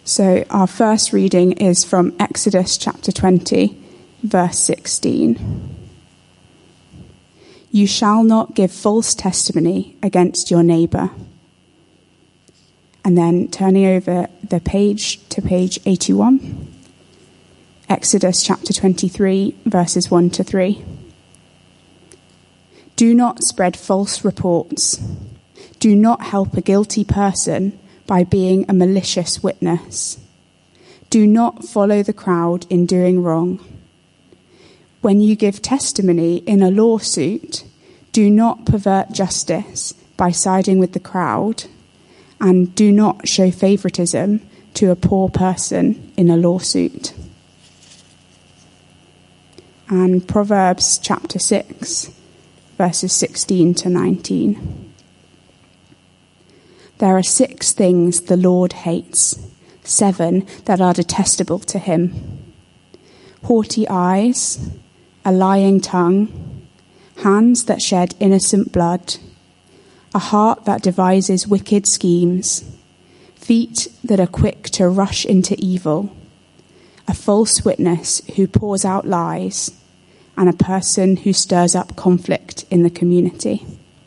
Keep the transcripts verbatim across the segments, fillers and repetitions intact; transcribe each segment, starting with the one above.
So our first reading is from Exodus chapter twenty, verse sixteen. You shall not give false testimony against your neighbour. And then turning over the page to page eighty-one, Exodus chapter twenty-three, verses one to three. Do not spread false reports. Do not help a guilty person by being a malicious witness. Do not follow the crowd in doing wrong. When you give testimony in a lawsuit, do not pervert justice by siding with the crowd, and do not show favoritism to a poor person in a lawsuit. And Proverbs chapter six, verses sixteen to nineteen. There are six things the Lord hates, seven that are detestable to him: haughty eyes, a lying tongue, hands that shed innocent blood, a heart that devises wicked schemes, feet that are quick to rush into evil, a false witness who pours out lies, and a person who stirs up conflict in the community.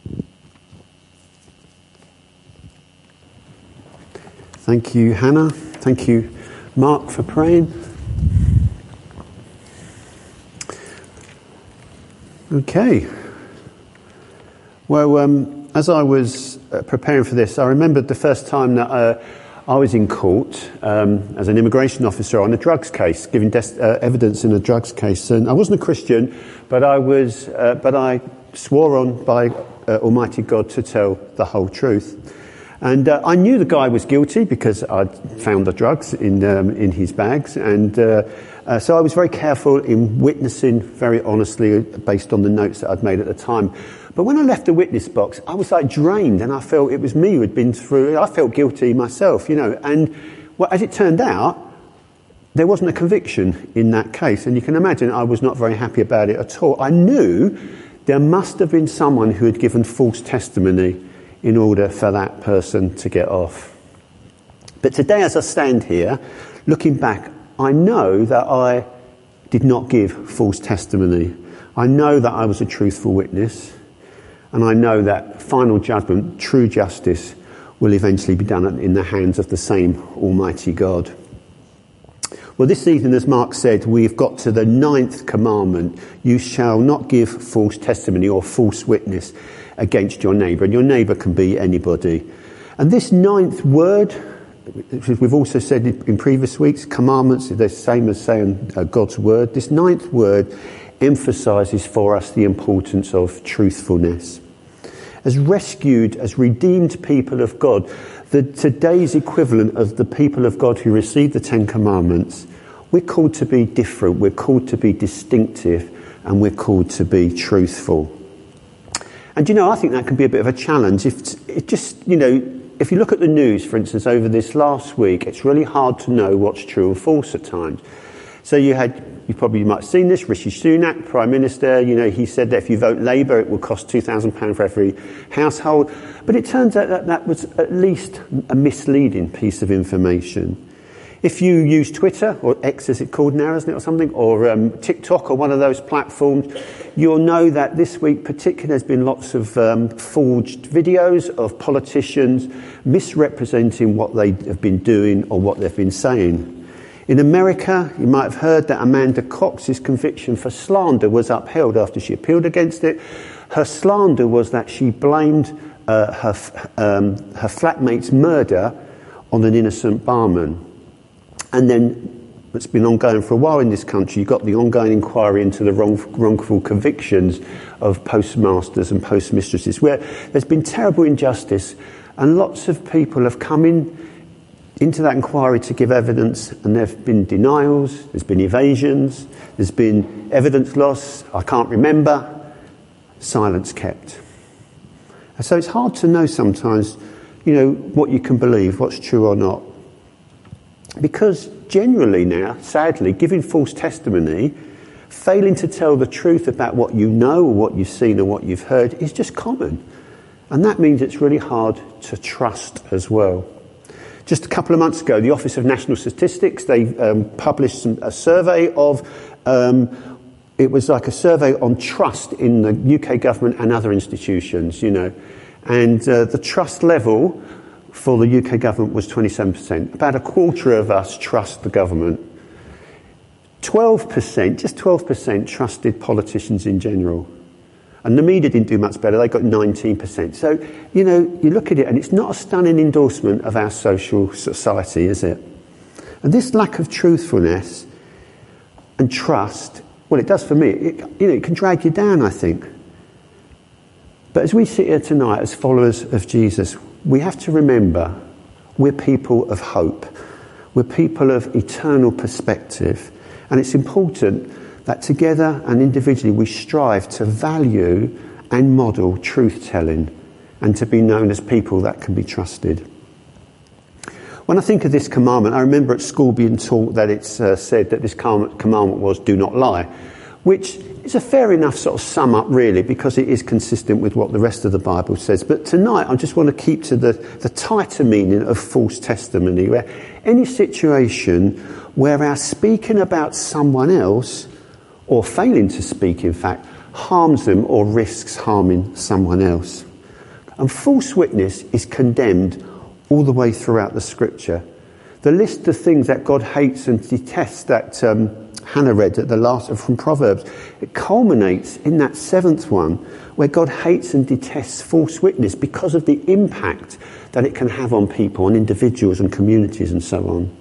Thank you, Hannah. Thank you, Mark, for praying. Okay. Well, um, as I was uh, preparing for this, I remembered the first time that uh, I was in court um, as an immigration officer on a drugs case, giving des- uh, evidence in a drugs case. And I wasn't a Christian, but I was. Uh, but I swore on by uh, Almighty God to tell the whole truth. And uh, I knew the guy was guilty because I'd found the drugs in um, in his bags, and uh, uh, so I was very careful in witnessing very honestly based on the notes that I'd made at the time. But when I left the witness box, I was like drained, and I felt it was me who had been through it. I felt guilty myself, you know. And well, as it turned out, there wasn't a conviction in that case, and you can imagine I was not very happy about it at all. I knew there must have been someone who had given false testimony in order for that person to get off. But today, as I stand here, looking back, I know that I did not give false testimony. I know that I was a truthful witness, and I know that final judgment, true justice, will eventually be done in the hands of the same Almighty God. Well, this evening, as Mark said, we've got to the ninth commandment. You shall not give false testimony or false witness against your neighbour. And your neighbour can be anybody. And this ninth word, which we've also said in previous weeks, commandments are the same as saying uh, God's word. This ninth word emphasises for us the importance of truthfulness. As rescued, as redeemed people of God, the today's equivalent of the people of God who received the Ten Commandments, we're called to be different, we're called to be distinctive, and we're called to be truthful. And, you know, I think that can be a bit of a challenge. If it just, you know, if you look at the news, for instance, over this last week, it's really hard to know what's true and false at times. So you had, you probably might have seen this, Rishi Sunak, Prime Minister, you know, he said that if you vote Labour, it will cost two thousand pounds for every household. But it turns out that that was at least a misleading piece of information. If you use Twitter, or X as it's called now, isn't it, or something, or um, TikTok or one of those platforms, you'll know that this week particularly there's been lots of um, forged videos of politicians misrepresenting what they have been doing or what they've been saying. In America, you might have heard that Amanda Cox's conviction for slander was upheld after she appealed against it. Her slander was that she blamed uh, her, um, her flatmate's murder on an innocent barman. And then, it's been ongoing for a while in this country, you've got the ongoing inquiry into the wrong, wrongful convictions of postmasters and postmistresses, where there's been terrible injustice, and lots of people have come in into that inquiry to give evidence, and there have been denials, there's been evasions, there's been evidence loss, I can't remember, silence kept. And so it's hard to know sometimes, you know, what you can believe, what's true or not. Because generally now, sadly, giving false testimony, failing to tell the truth about what you know or what you've seen or what you've heard is just common. And that means it's really hard to trust as well. Just a couple of months ago, the Office of National Statistics, they um, published some, a survey of, um, it was like a survey on trust in the U K government and other institutions, you know. And uh, the trust level for the U K government was twenty-seven percent. About a quarter of us trust the government. twelve percent, just twelve percent trusted politicians in general. And the media didn't do much better. They got nineteen percent. So, you know, you look at it and it's not a stunning endorsement of our social society, is it? And this lack of truthfulness and trust, well, it does for me. It, you know, it can drag you down, I think. But as we sit here tonight as followers of Jesus, we have to remember we're people of hope. We're people of eternal perspective. And it's important that together and individually we strive to value and model truth-telling and to be known as people that can be trusted. When I think of this commandment, I remember at school being taught that it's uh, said that this commandment was do not lie, which is a fair enough sort of sum up really, because it is consistent with what the rest of the Bible says. But tonight I just want to keep to the, the tighter meaning of false testimony, where any situation where our speaking about someone else, or failing to speak, in fact, harms them or risks harming someone else. And false witness is condemned all the way throughout the scripture. The list of things that God hates and detests that um, Hannah read at the last from Proverbs, it culminates in that seventh one where God hates and detests false witness because of the impact that it can have on people, on individuals and communities and so on.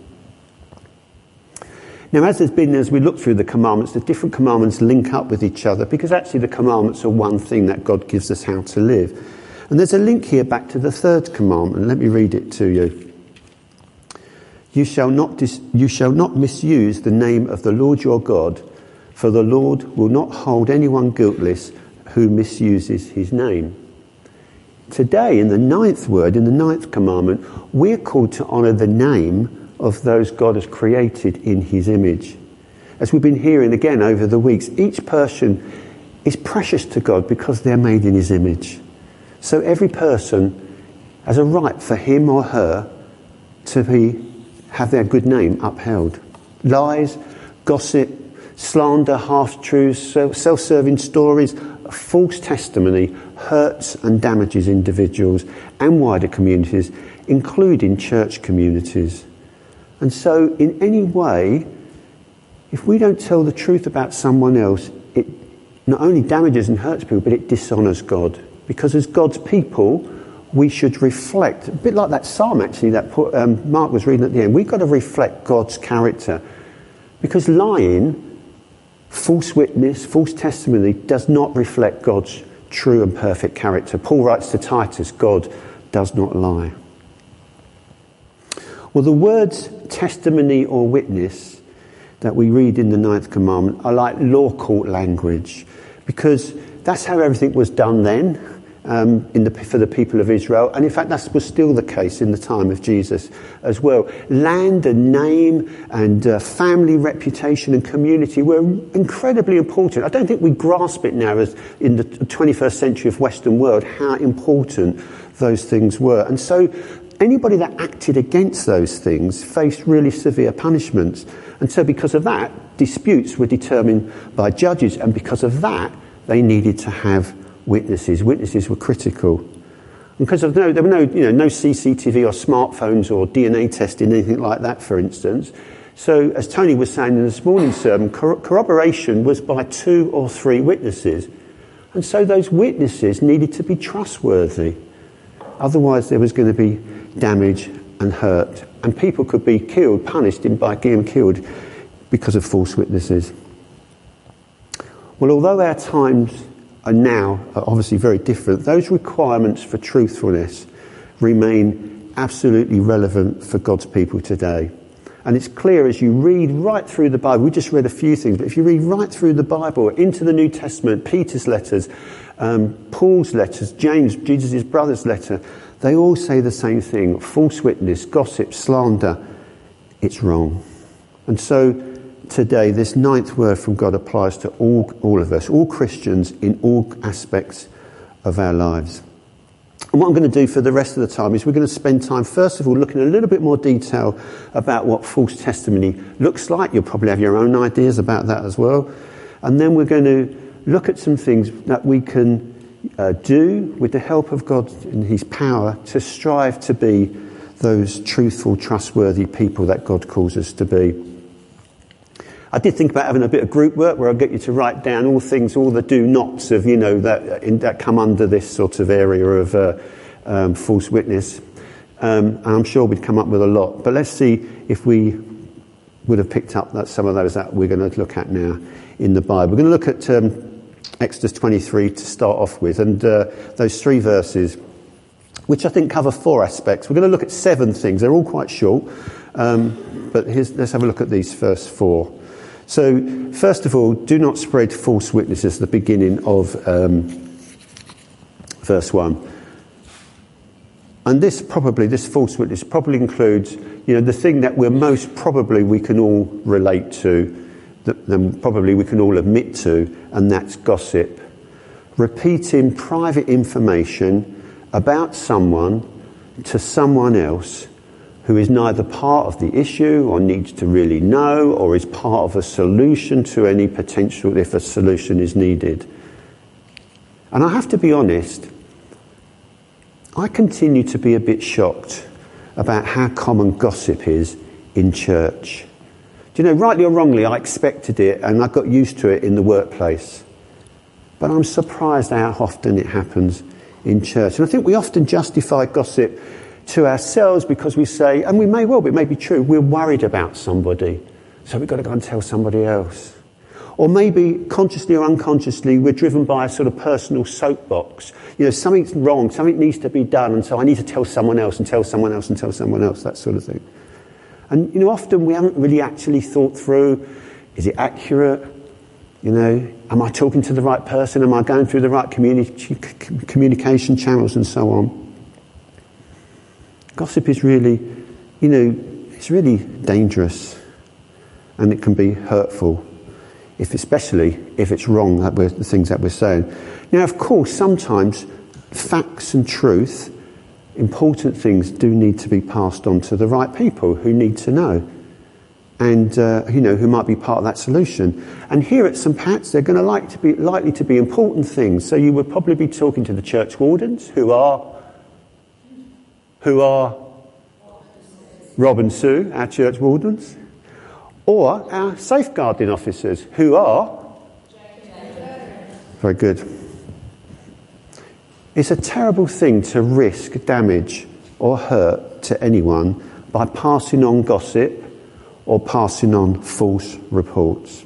Now, as there's been, as we look through the commandments, the different commandments link up with each other because actually the commandments are one thing that God gives us how to live. And there's a link here back to the third commandment. Let me read it to you. You shall not dis- you shall not misuse the name of the Lord your God, for the Lord will not hold anyone guiltless who misuses his name. Today, in the ninth word, in the ninth commandment, we're called to honour the name of those God has created in his image. As we've been hearing again over the weeks, each person is precious to God because they're made in his image. So every person has a right for him or her to be have their good name upheld. Lies, gossip, slander, half-truths, self-serving stories, false testimony hurts and damages individuals and wider communities, including church communities. And so in any way, if we don't tell the truth about someone else, it not only damages and hurts people, but it dishonours God. Because as God's people, we should reflect, a bit like that psalm actually that um, Mark was reading at the end, we've got to reflect God's character. Because lying, false witness, false testimony does not reflect God's true and perfect character. Paul writes to Titus, God does not lie. Well, the words testimony or witness that we read in the ninth commandment are like law court language, because that's how everything was done then um, in the, for the people of Israel. And in fact, that was still the case in the time of Jesus as well. Land and name and uh, family reputation and community were incredibly important. I don't think we grasp it now as in the twenty-first century of Western world how important those things were. And so anybody that acted against those things faced really severe punishments. And so because of that, disputes were determined by judges. And because of that, they needed to have witnesses. Witnesses were critical. And because of no, there were no, you know, no C C T V or smartphones or D N A testing, anything like that, for instance. So as Tony was saying in this morning's sermon, cor- corroboration was by two or three witnesses. And so those witnesses needed to be trustworthy. Otherwise, there was going to be damage and hurt, and people could be killed, punished in by being killed because of false witnesses. Well, although our times are now are obviously very different, those requirements for truthfulness remain absolutely relevant for God's people today. And it's clear as you read right through the Bible, we just read a few things, but if you read right through the Bible, into the New Testament, Peter's letters, um, Paul's letters, James, Jesus' brother's letter, they all say the same thing. False witness, gossip, slander, it's wrong. And so today, this ninth word from God applies to all, all of us, all Christians in all aspects of our lives. And what I'm going to do for the rest of the time is we're going to spend time, first of all, looking in a little bit more detail about what false testimony looks like. You'll probably have your own ideas about that as well. And then we're going to look at some things that we can uh, do with the help of God and his power to strive to be those truthful, trustworthy people that God calls us to be. I did think about having a bit of group work where I'll get you to write down all things, all the do-nots of, you know, that in, that come under this sort of area of uh, um, false witness. Um, and I'm sure we'd come up with a lot. But let's see if we would have picked up that some of those that we're going to look at now in the Bible. We're going to look at um, Exodus twenty-three to start off with, and uh, those three verses, which I think cover four aspects. We're going to look at seven things. They're all quite short, um, but here's, let's have a look at these first four. So, first of all, do not spread false witnesses, the beginning of um, verse one. And this probably, this false witness probably includes, you know, the thing that we're most probably we can all relate to, that then probably we can all admit to, and that's gossip. Repeating private information about someone to someone else who is neither part of the issue or needs to really know or is part of a solution to any potential if a solution is needed. And I have to be honest, I continue to be a bit shocked about how common gossip is in church. Do you know, rightly or wrongly, I expected it and I got used to it in the workplace. But I'm surprised how often it happens in church. And I think we often justify gossip to ourselves because we say, and we may well, but it may be true, we're worried about somebody, so we've got to go and tell somebody else. Or maybe consciously or unconsciously we're driven by a sort of personal soapbox. You know, something's wrong, something needs to be done, and so I need to tell someone else and tell someone else and tell someone else, that sort of thing. And, you know, often we haven't really actually thought through, is it accurate? You know, am I talking to the right person? Am I going through the right communi- communication channels and so on? Gossip is really, you know, it's really dangerous, and it can be hurtful, if especially if it's wrong, that we're, the things that we're saying. Now, of course, sometimes facts and truth, important things, do need to be passed on to the right people who need to know, and uh, you know, who might be part of that solution. And here at St Pat's, they're going to like to be likely to be important things. So you would probably be talking to the church wardens, who are. Who are Rob and Sue, our church wardens, or our safeguarding officers, who are very good. It's a terrible thing to risk damage or hurt to anyone by passing on gossip or passing on false reports.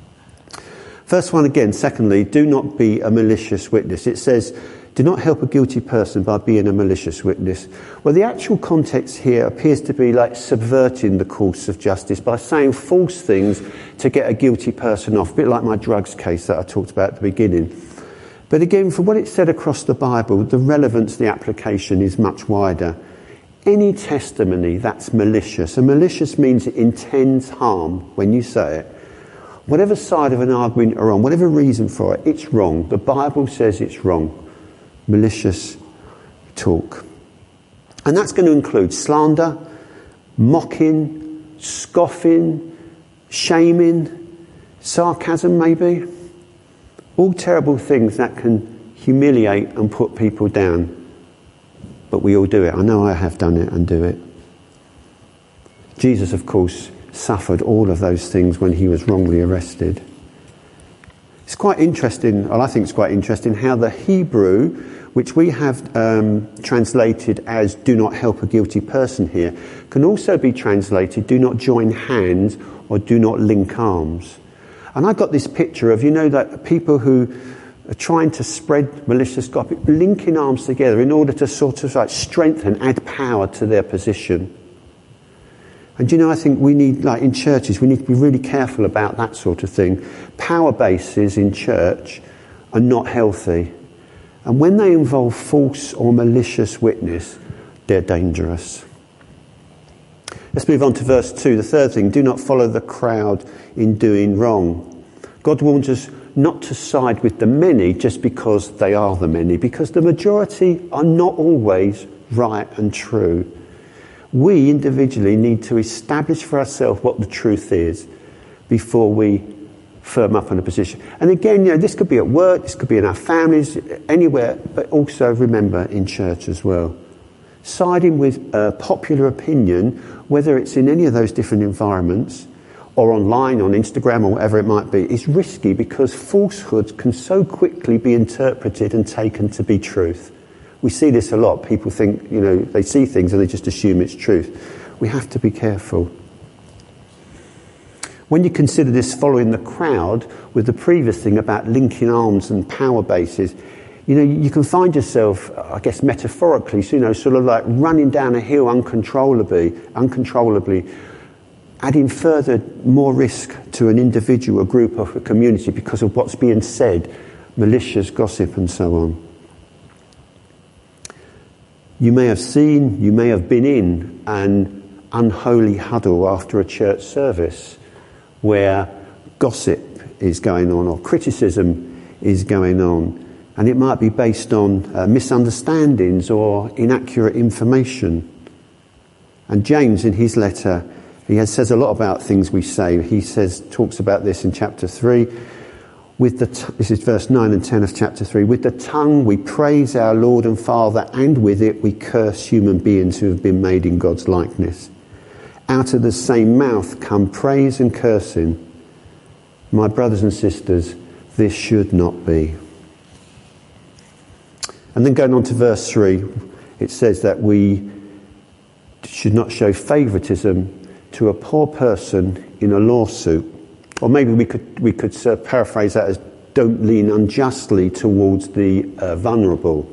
First one again, secondly, do not be a malicious witness. It says, do not help a guilty person by being a malicious witness. Well, the actual context here appears to be like subverting the course of justice by saying false things to get a guilty person off, a bit like my drugs case that I talked about at the beginning. But again, for what it's said across the Bible, the relevance, the application is much wider. Any testimony that's malicious, and malicious means it intends harm when you say it, whatever side of an argument you're on, whatever reason for it, it's wrong. The Bible says it's wrong. Malicious talk. And that's going to include slander, mocking, scoffing, shaming, sarcasm maybe. All terrible things that can humiliate and put people down. But we all do it. I know I have done it and do it. Jesus, of course, suffered all of those things when he was wrongly arrested. It's quite interesting, well, I think it's quite interesting, how the Hebrew, which we have um, translated as do not help a guilty person here, can also be translated do not join hands or do not link arms. And I got this picture of, you know, that people who are trying to spread malicious gossip, linking arms together in order to sort of like strengthen, add power to their position. And you know, I think we need, like in churches, we need to be really careful about that sort of thing. Power bases in church are not healthy. And when they involve false or malicious witness, they're dangerous. Let's move on to verse two. The third thing, do not follow the crowd in doing wrong. God warns us not to side with the many just because they are the many, because the majority are not always right and true. We individually need to establish for ourselves what the truth is before we firm up on a position. And again, you know, this could be at work, this could be in our families, anywhere, but also remember in church as well. Siding with uh, popular opinion, whether it's in any of those different environments or online, on Instagram or whatever it might be, is risky because falsehoods can so quickly be interpreted and taken to be truth. We see this a lot. People think, you know, they see things and they just assume it's truth. We have to be careful. When you consider this following the crowd with the previous thing about linking arms and power bases, you know, you can find yourself, I guess metaphorically, you know, sort of like running down a hill uncontrollably, uncontrollably, adding further more risk to an individual, a group, or a community because of what's being said, malicious gossip and so on. You may have seen, you may have been in an unholy huddle after a church service where gossip is going on or criticism is going on, and it might be based on uh, misunderstandings or inaccurate information. And James, in his letter, he has, says a lot about things we say. He says, talks about this in chapter three. With the t- this is verse nine and ten of chapter three. With the tongue we praise our Lord and Father, and with it we curse human beings who have been made in God's likeness. Out of the same mouth come praise and cursing. My brothers and sisters, this should not be. And then going on to verse three, it says that we should not show favouritism to a poor person in a lawsuit. Or maybe we could we could uh, paraphrase that as don't lean unjustly towards the uh, vulnerable.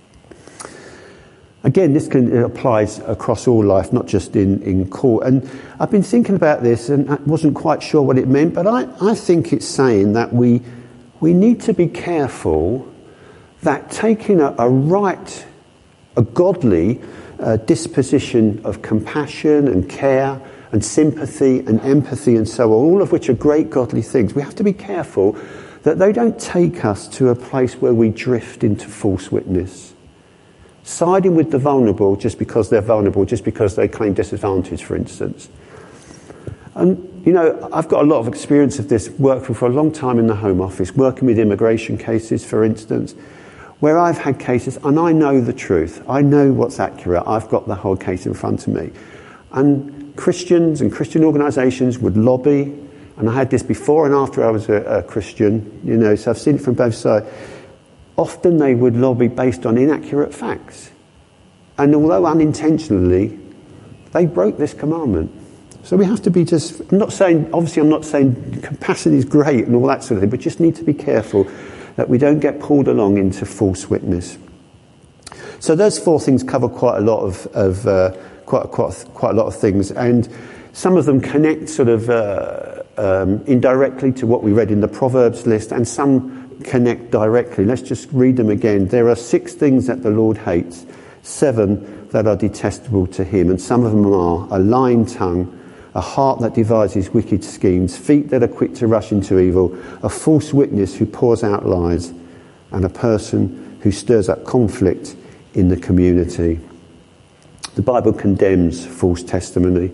Again, this can, it applies across all life, not just in, in court. And I've been thinking about this and I wasn't quite sure what it meant, but I, I think it's saying that we we need to be careful that taking a, a right, a godly uh, disposition of compassion and care and sympathy and empathy and so on, all of which are great godly things, we have to be careful that they don't take us to a place where we drift into false witness. Siding with the vulnerable just because they're vulnerable, just because they claim disadvantage, for instance. And, you know, I've got a lot of experience of this, working for a long time in the Home Office, working with immigration cases, for instance, where I've had cases, and I know the truth. I know what's accurate. I've got the whole case in front of me. And Christians and Christian organisations would lobby, and I had this before and after I was a, a Christian, you know, so I've seen it from both sides. Often they would lobby based on inaccurate facts. And although unintentionally, they broke this commandment. So we have to be just, I'm not saying, obviously I'm not saying compassion is great and all that sort of thing, but just need to be careful that we don't get pulled along into false witness. So those four things cover quite a lot of, of uh, quite, quite, quite a lot of things, and some of them connect sort of uh, um, indirectly to what we read in the Proverbs list, and some connect directly. Let's just read them again. There are six things that the Lord hates, seven that are detestable to him, and some of them are a lying tongue, a heart that devises wicked schemes, feet that are quick to rush into evil, a false witness who pours out lies, and a person who stirs up conflict in the community. The Bible condemns false testimony.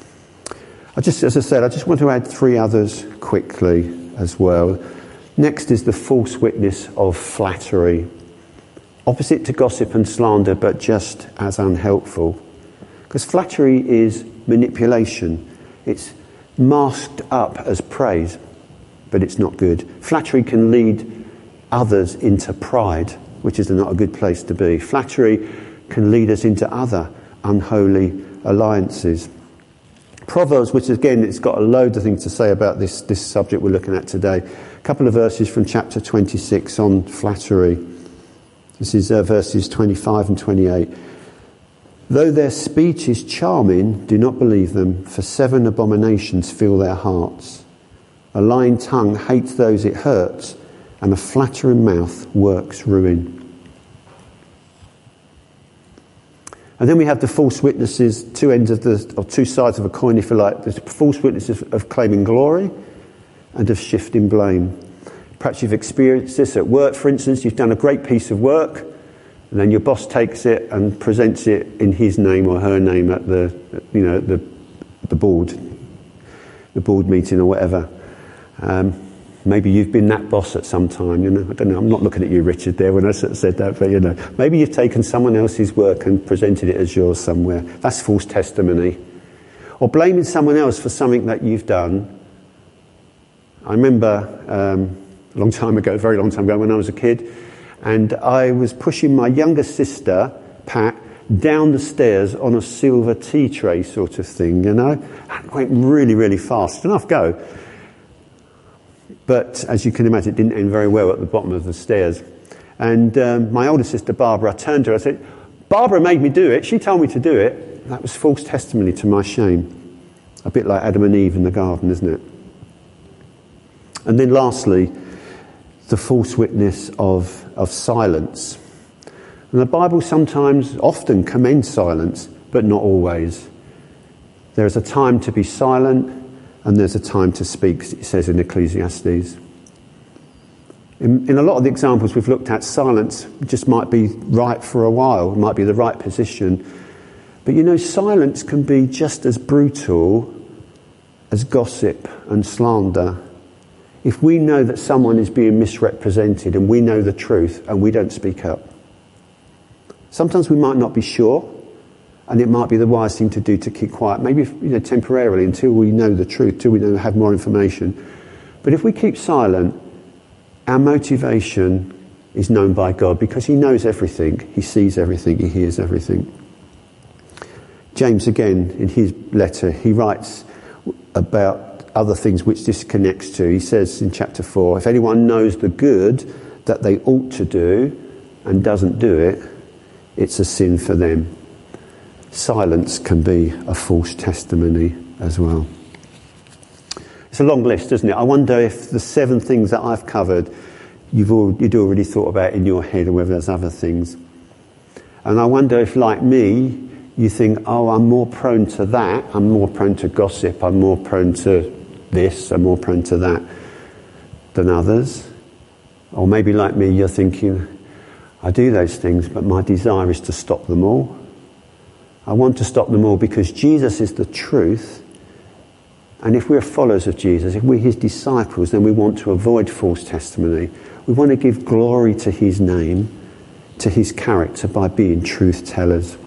I just, as I said, I just want to add three others quickly as well. Next is the false witness of flattery. Opposite to gossip and slander, but just as unhelpful. Because flattery is manipulation. It's masked up as praise, but it's not good. Flattery can lead others into pride, which is not a good place to be. Flattery can lead us into other unholy alliances. Proverbs, which again, it's got a load of things to say about this, this subject we're looking at today. A couple of verses from chapter twenty-six on flattery. This is uh, verses twenty-five and twenty-eight. Though their speech is charming, do not believe them, for seven abominations fill their hearts. A lying tongue hates those it hurts, and a flattering mouth works ruin. And then we have the false witnesses, two ends of the, or two sides of a coin, if you like. There's false witnesses of claiming glory and of shifting blame. Perhaps you've experienced this at work, for instance. You've done a great piece of work, and then your boss takes it and presents it in his name or her name at the, you know, the the board, the board meeting or whatever. Um, maybe you've been that boss at some time. You know, I don't know. I'm not looking at you, Richard, there when I sort of said that, but you know, maybe you've taken someone else's work and presented it as yours somewhere. That's false testimony. Or blaming someone else for something that you've done. I remember um, a long time ago, a very long time ago, when I was a kid, and I was pushing my younger sister, Pat, down the stairs on a silver tea tray sort of thing, you know. It went really, really fast. Enough go. But as you can imagine, it didn't end very well at the bottom of the stairs. And um, my older sister, Barbara, I turned to her, I said, Barbara made me do it. She told me to do it. That was false testimony to my shame. A bit like Adam and Eve in the garden, isn't it? And then lastly, the false witness of, of silence. And the Bible sometimes, often commends silence, but not always. There is a time to be silent, and there's a time to speak, it says in Ecclesiastes. In, in a lot of the examples we've looked at, silence just might be right for a while, it might be the right position. But you know, silence can be just as brutal as gossip and slander. If we know that someone is being misrepresented and we know the truth and we don't speak up. Sometimes we might not be sure, and it might be the wise thing to do to keep quiet, maybe you know temporarily until we know the truth, until we know have more information. But if we keep silent, our motivation is known by God because he knows everything, he sees everything, he hears everything. James, again, in his letter, he writes about other things which this connects to. He says in chapter four, if anyone knows the good that they ought to do and doesn't do it, it's a sin for them. Silence can be a false testimony as well. It's a long list, isn't it? I wonder if the seven things that I've covered you've all, you'd already thought about in your head, or whether there's other things. And I wonder if, like me, you think, oh, I'm more prone to that, I'm more prone to gossip, I'm more prone to this, I'm more prone to that than others. Or maybe like me, you're thinking, I do those things, but my desire is to stop them all. I want to stop them all because Jesus is the truth. And if we're followers of Jesus, if we're his disciples, then we want to avoid false testimony. We want to give glory to his name, to his character, by being truth tellers.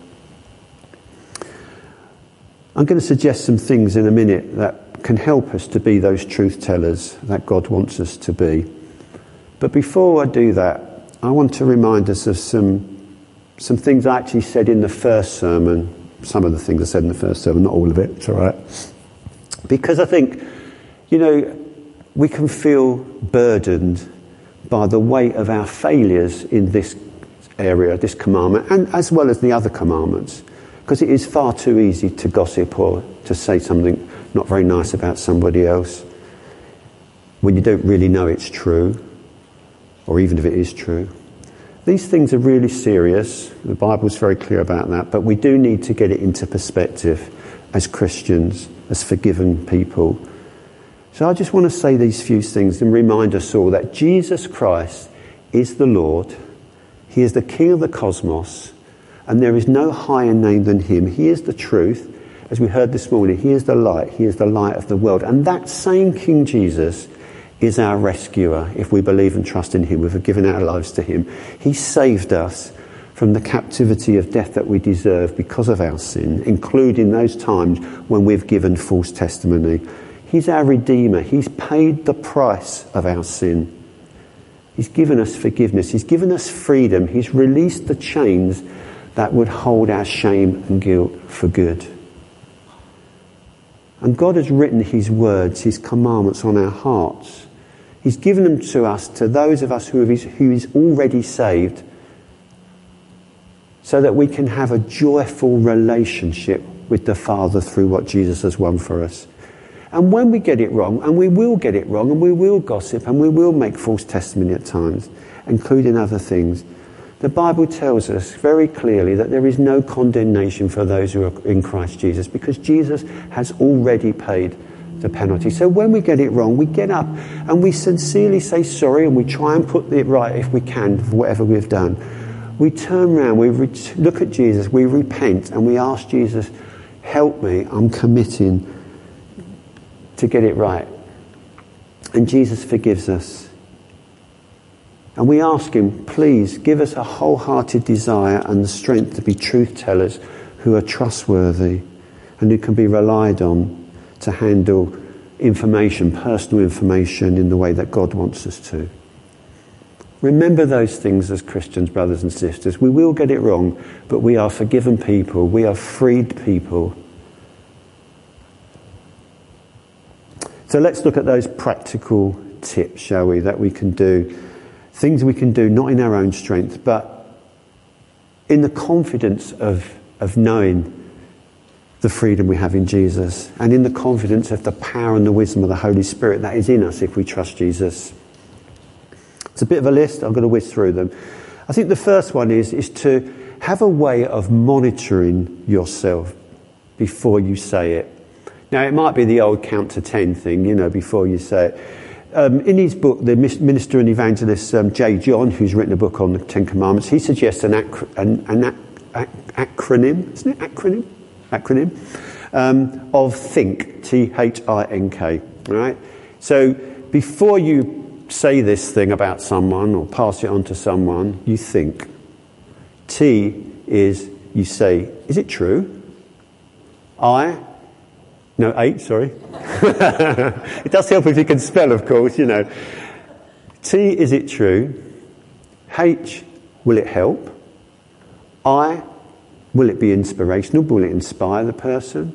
I'm going to suggest some things in a minute that can help us to be those truth tellers that God wants us to be. But before I do that, I want to remind us of some some things I actually said in the first sermon. Some of the things I said in the first sermon, not all of it, it's all right. Because I think, you know, we can feel burdened by the weight of our failures in this area, this commandment, and as well as the other commandments. Because it is far too easy to gossip or to say something not very nice about somebody else when you don't really know it's true, or even if it is true. These things are really serious. The Bible's very clear about that, but we do need to get it into perspective as Christians, as forgiven people. So I just want to say these few things and remind us all that Jesus Christ is the Lord. He is the King of the cosmos, and there is no higher name than him. He is the truth. As we heard this morning, he is the light. He is the light of the world. And that same King Jesus is our rescuer. If we believe and trust in him, we've given our lives to him. He saved us from the captivity of death that we deserve because of our sin, including those times when we've given false testimony. He's our Redeemer. He's paid the price of our sin. He's given us forgiveness. He's given us freedom. He's released the chains that would hold our shame and guilt for good. And God has written his words, his commandments on our hearts. He's given them to us, to those of us who, have, who is already saved, so that we can have a joyful relationship with the Father through what Jesus has won for us. And when we get it wrong, and we will get it wrong, and we will gossip, and we will make false testimony at times, including other things, the Bible tells us very clearly that there is no condemnation for those who are in Christ Jesus, because Jesus has already paid the penalty. So when we get it wrong, we get up and we sincerely say sorry, and we try and put it right if we can for whatever we've done. We turn around, we re- look at Jesus, we repent, and we ask Jesus, help me, I'm committing to get it right. And Jesus forgives us. And we ask him, please give us a wholehearted desire and the strength to be truth tellers who are trustworthy and who can be relied on to handle information, personal information, in the way that God wants us to. Remember those things as Christians, brothers and sisters. We will get it wrong, but we are forgiven people. We are freed people. So let's look at those practical tips, shall we, that we can do. Things we can do not in our own strength, but in the confidence of, of knowing the freedom we have in Jesus, and in the confidence of the power and the wisdom of the Holy Spirit that is in us if we trust Jesus. It's a bit of a list. I'm going to whiz through them. I think the first one is, is to have a way of monitoring yourself before you say it. Now, it might be the old count to ten thing, you know, before you say it. Um, in his book, the minister and evangelist um, J. John, who's written a book on the Ten Commandments, he suggests an, ac- an, an ac- ac- acronym, isn't it? Acronym? Acronym um, of THINK, T H I N K. Right? So before you say this thing about someone or pass it on to someone, you think. T is you say, is it true? I, no, H, sorry. It does help if you can spell, of course, you know. T, is it true? H, will it help? I, will it be inspirational? Will it inspire the person?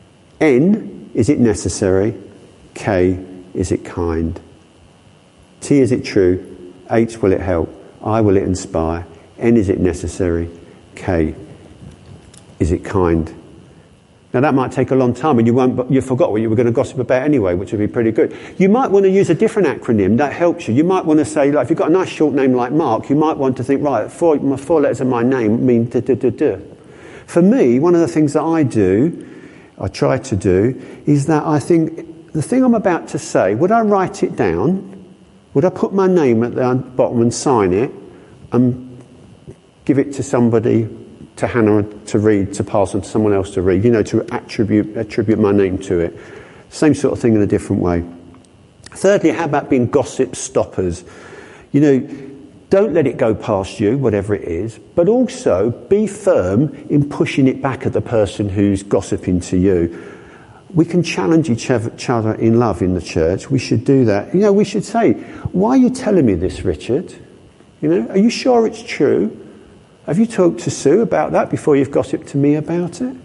N, is it necessary? K, is it kind? T, is it true? H, will it help? I, will it inspire? N, is it necessary? K, is it kind? Now that might take a long time, and you won't, you forgot what you were going to gossip about anyway, which would be pretty good. You might want to use a different acronym that helps you. You might want to say, like, if you've got a nice short name like Mark, you might want to think, right, four, my four letters of my name mean da da da da. For me, one of the things that I do, I try to do, is that I think the thing I'm about to say, would I write it down? Would I put my name at the bottom and sign it and give it to somebody, to Hannah to read, to pass on to someone else to read, you know, to attribute attribute my name to it? Same sort of thing in a different way. Thirdly, how about being gossip stoppers? You know, don't let it go past you, whatever it is, but also be firm in pushing it back at the person who's gossiping to you. We can challenge each other in love in the church. We should do that. You know, we should say, why are you telling me this, Richard? You know, are you sure it's true? Have you talked to Sue about that before you've gossiped to me about it?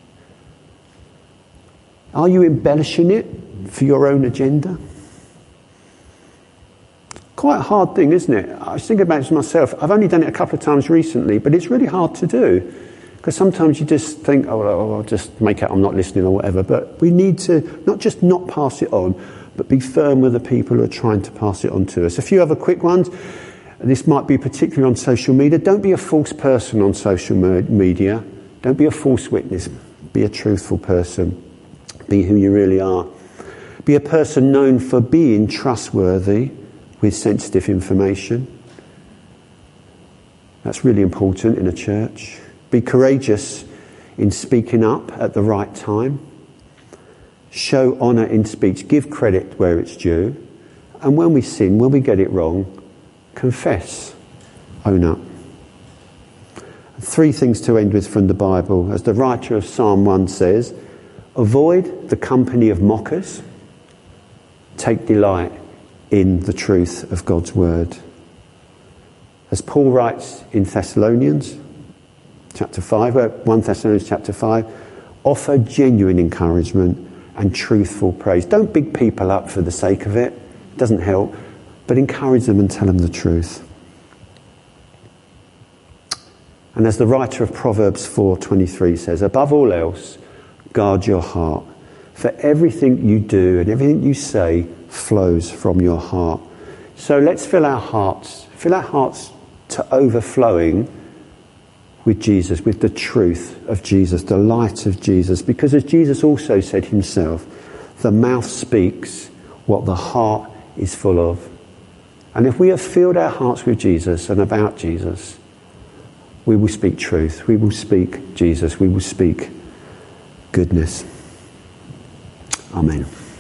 Are you embellishing it for your own agenda? Quite a hard thing, isn't it? I was thinking about it myself. I've only done it a couple of times recently, but it's really hard to do. Because sometimes you just think, oh, well, I'll just make out I'm not listening or whatever. But we need to not just not pass it on, but be firm with the people who are trying to pass it on to us. A few other quick ones. This might be particularly on social media. Don't be a false person on social media. Don't be a false witness. Be a truthful person. Be who you really are. Be a person known for being trustworthy with sensitive information. That's really important in a church. Be courageous in speaking up at the right time. Show honour in speech. Give credit where it's due. And when we sin, when we get it wrong, confess, own up. Three things to end with from the Bible. As the writer of Psalm one says, avoid the company of mockers. Take delight in the truth of God's word. As Paul writes in Thessalonians chapter five, First Thessalonians chapter five, offer genuine encouragement and truthful praise. Don't big people up for the sake of it. It doesn't help. But encourage them and tell them the truth. And as the writer of Proverbs four twenty-three says, above all else, guard your heart. For everything you do and everything you say flows from your heart. So let's fill our hearts, fill our hearts to overflowing with Jesus, with the truth of Jesus, the light of Jesus. Because as Jesus also said himself, The mouth speaks what the heart is full of. And if we have filled our hearts with Jesus and about Jesus, we will speak truth. We will speak Jesus. We will speak goodness. Amen.